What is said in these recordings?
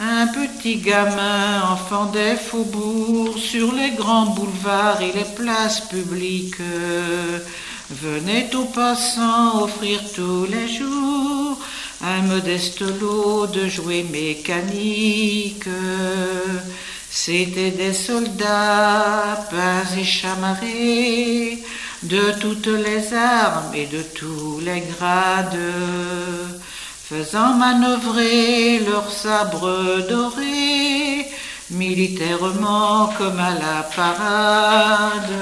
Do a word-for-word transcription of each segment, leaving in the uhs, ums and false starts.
Un petit gamin, enfant des faubourgs, sur les grands boulevards et les places publiques, venait aux passants offrir tous les jours un modeste lot de jouets mécaniques. C'étaient des soldats peints et chamarrés, de toutes les armes et de tous les grades, faisant manœuvrer leurs sabres dorés, militairement comme à la parade.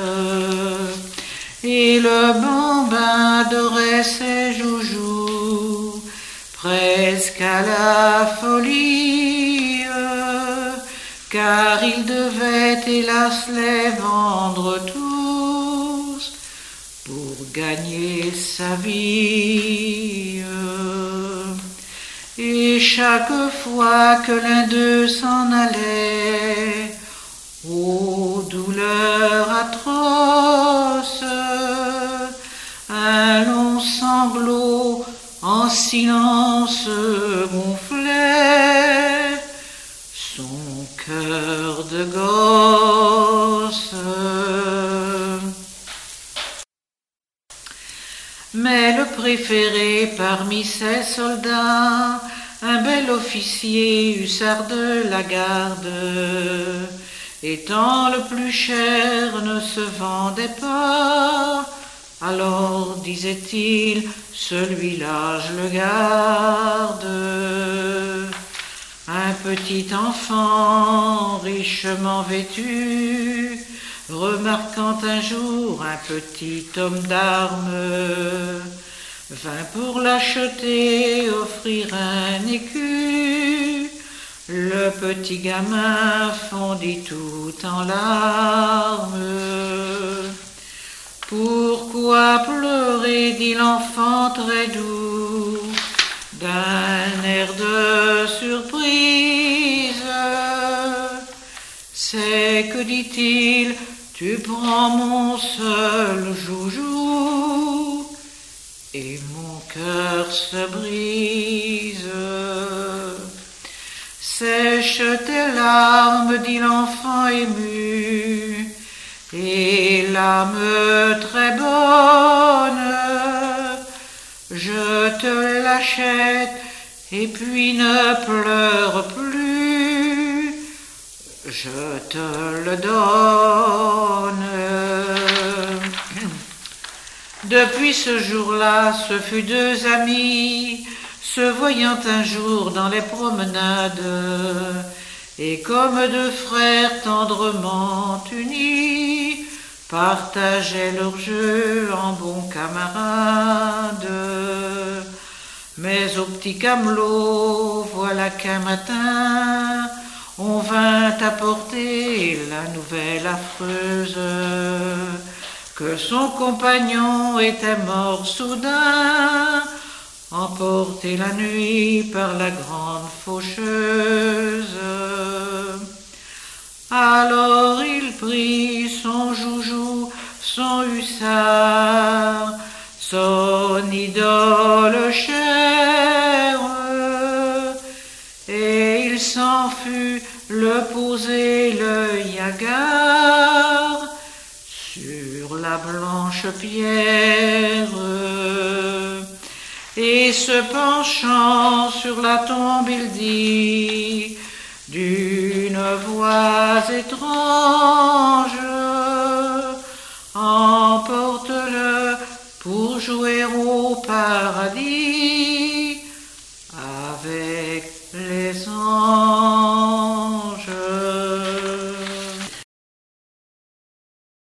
Et le bambin adorait ses joujoux, presque à la folie, car il devait hélas les vendre tous pour gagner sa vie. Et chaque fois que l'un d'eux s'en allait, ô douleur atroce, un long sanglot en silence gonflait son cœur de gosse. Mais le préféré parmi ces soldats, un bel officier hussard de la garde, étant le plus cher, ne se vendait pas. Alors, disait-il, celui-là je le garde. Un petit enfant richement vêtu, remarquant un jour un petit homme d'armes, vint pour l'acheter offrir un écu. Le petit gamin fondit tout en larmes. Pourquoi pleurer, dit l'enfant très doux, d'un air de surprise. C'est que, dit-il, tu prends mon seul joujou, et mon cœur se brise. Sèche tes larmes, dit l'enfant ému, et l'âme très bonne, je te l'achète, et puis ne pleure plus, je te le donne. Depuis ce jour-là, ce fut deux amis, se voyant un jour dans les promenades, et comme deux frères tendrement unis, partageaient leur jeu en bons camarades. Mais au petit camelot, voilà qu'un matin, on vint apporter la nouvelle affreuse, que son compagnon était mort soudain, emporté la nuit par la grande faucheuse. Alors il prit son joujou, son hussard, son idole chère, et il s'en fut le poser l'œil hagard sur la blanche pierre. Et se penchant sur la tombe, il dit d'une voix étrange, emporte-le pour jouer au paradis.